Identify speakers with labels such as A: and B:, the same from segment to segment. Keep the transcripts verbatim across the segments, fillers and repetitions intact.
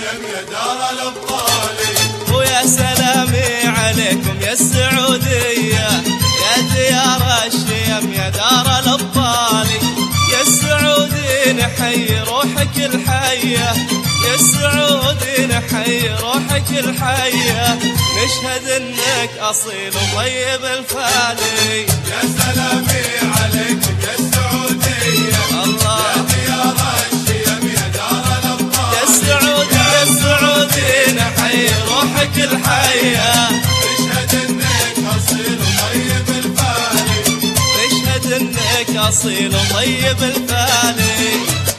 A: يا دار الأبطال.
B: ويا سلامي عليكم يا السعودية يا ديار الشيم يا دار الأبطال. يا السعودي نحيي روحك الحية يا السعودي نحيي روحك الحية. نشهد انك اصيل وطيب الفالي.
A: يا سلامي عليكم يا السعودية
B: الله
A: يا ديار الشيم يا دار الأبطال.
B: يا السعودي يا السعودي نحيي روحك الحية.
A: نشهد انك اصيل وطيب الفالي.
B: نشهد انك اصيل وطيب الفالي.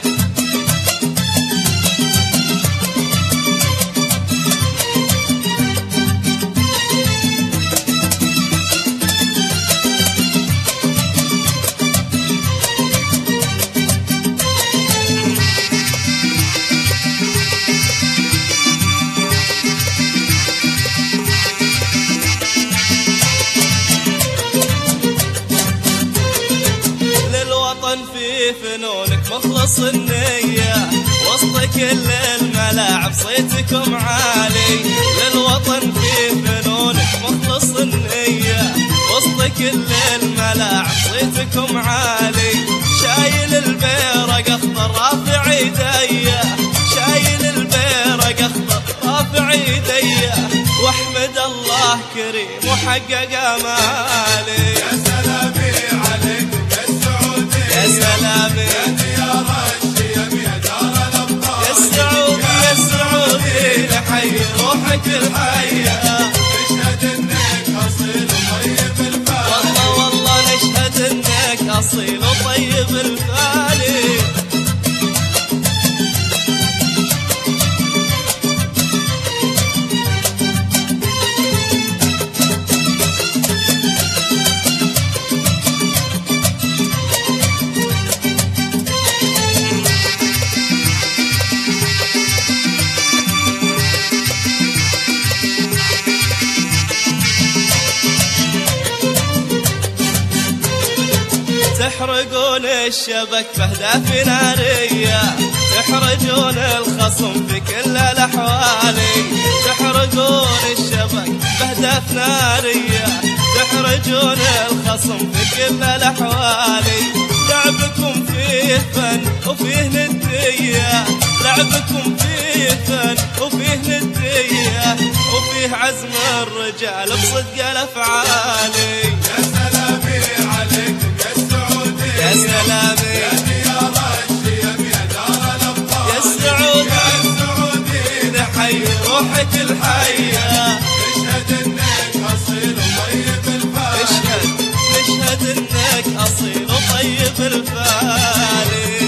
B: في فنونك مخلص النية وسط كل الملاعب صيتكم عالي. للوطن في فنونك مخلص النية وسط كل الملاعب صيتكم عالي. شايل البيرق اخضر رافع ايديا شايل البيرق اخضر رافع ايديا. واحمد الله كريم وحقق امالي.
A: يا سلامي عليكم
B: يا سلامي
A: يا ديار الشيم يا دار الأبطال.
B: يا السعودي يا السعودي نحيي روحك الحية.
A: نشهد انك اصيل وطيب الفالي.
B: والله والله نشهد انك اصيل وطيب الفالي. تحرقون الشبك بأهداف نارية تحرجون الخصم في كل الأحوال. تحرقون الشبك بأهداف نارية تحرجون الخصم في كل الأحوال. لعبكم فيه فن وفيه ندية لعبكم فيه فن وفيه ندية وفيه عزم الرجال بصدق الأفعال.
A: يا سلامي عليكم
B: يا سلامي
A: يا ديار الشيم يا دار الأبطال.
B: يا السعودي
A: يا السعودي
B: نحيي روحك الحية.
A: نشهد انك اصيل وطيب الفالي.
B: نشهد نشهد انك اصيل وطيب الفالي.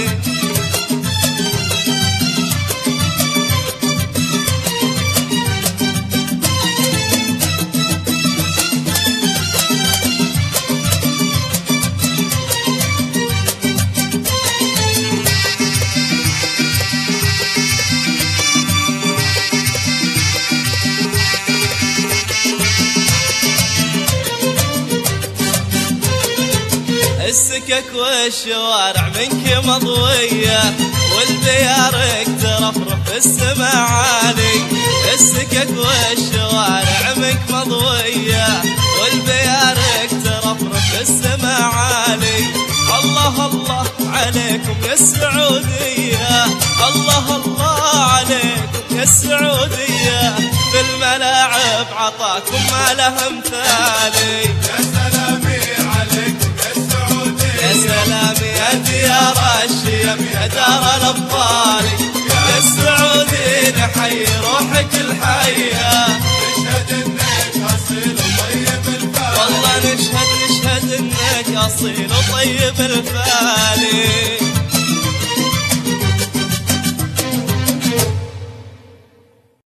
B: السكك والشوارع منك مضوية والبيارك ترفرف في السما عالي. السكك والشوارع منك مضوية والبيارك ترفرف في السما عالي. الله الله عليكم يا السعودية الله الله عليكم يا السعودية. في الملاعب عطاكم ما له مثالي.
A: يا سلامي عليكم
B: يا سلامي يا ديار الشيم يا دار الأبطال. يا السعودي نحيي روحك الحية.
A: نشهد انك اصيل وطيب الفالي.
B: والله نشهد نشهد انك اصيل وطيب الفالي.